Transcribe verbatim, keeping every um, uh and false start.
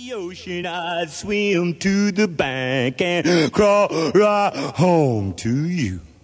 the ocean, I'd swim to the bank and crawl right home to you.